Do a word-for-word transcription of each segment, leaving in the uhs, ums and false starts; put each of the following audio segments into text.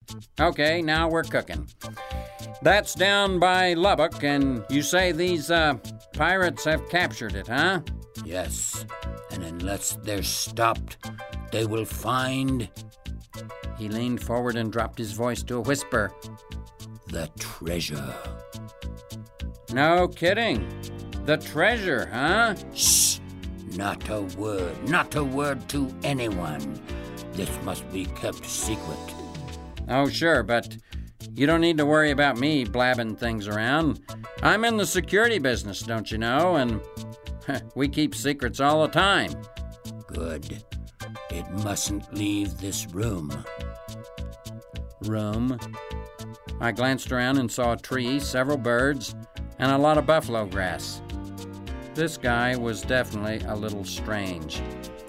Okay, now we're cooking. That's down by Lubbock, and you say these, uh, pirates have captured it, huh? Yes, and unless they're stopped, they will find... He leaned forward and dropped his voice to a whisper. The treasure. No kidding. The treasure, huh? Shh! Not a word, not a word to anyone. This must be kept secret. Oh, sure, but you don't need to worry about me blabbing things around. I'm in the security business, don't you know, and we keep secrets all the time. Good. It mustn't leave this room. Room? I glanced around and saw a tree, several birds, and a lot of buffalo grass. This guy was definitely a little strange.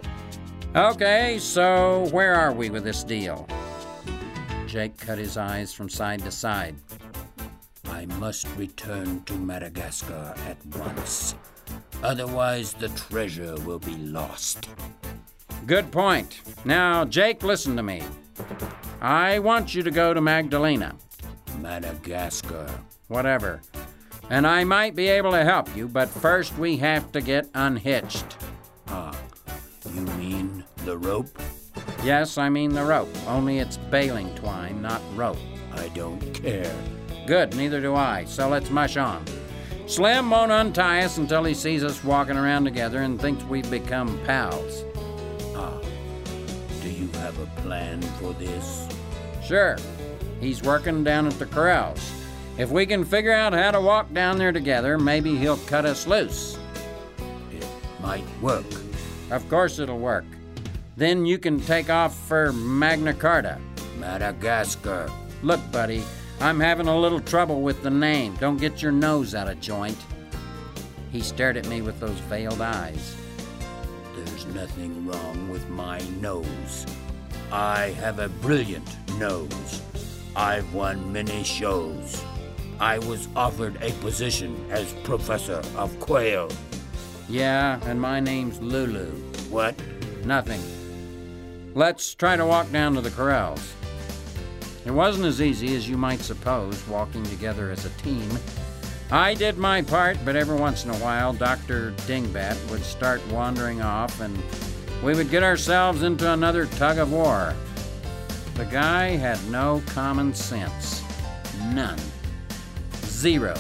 Okay, so where are we with this deal? Jake cut his eyes from side to side. I must return to Madagascar at once. Otherwise, the treasure will be lost. Good point. Now, Jake, listen to me. I want you to go to Magdalena. Madagascar. Whatever. And I might be able to help you, but first we have to get unhitched. Ah, you mean the rope? Yes, I mean the rope, only it's baling twine, not rope. I don't care. Good, neither do I, so let's mush on. Slim won't untie us until he sees us walking around together and thinks we've become pals. Ah, do you have a plan for this? Sure. He's working down at the corrals. If we can figure out how to walk down there together, maybe he'll cut us loose. It might work. Of course it'll work. Then you can take off for Magna Carta. Madagascar. Look, buddy, I'm having a little trouble with the name. Don't get your nose out of joint. He stared at me with those veiled eyes. There's nothing wrong with my nose. I have a brilliant nose. I've won many shows. I was offered a position as professor of quail. Yeah, and my name's Lulu. What? Nothing. Let's try to walk down to the corrals. It wasn't as easy as you might suppose, walking together as a team. I did my part, but every once in a while, Doctor Dingbat would start wandering off, and we would get ourselves into another tug of war. The guy had no common sense. None. Zero.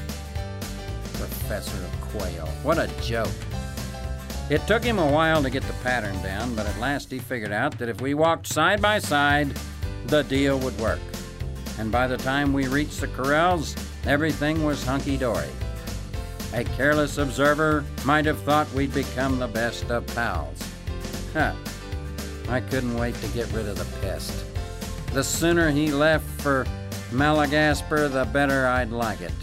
Professor of Quail. What a joke. It took him a while to get the pattern down, but at last he figured out that if we walked side by side, the deal would work. And by the time we reached the corrals, everything was hunky-dory. A careless observer might have thought we'd become the best of pals. Huh. I couldn't wait to get rid of the pest. The sooner he left for Madagascar, the better I'd like it.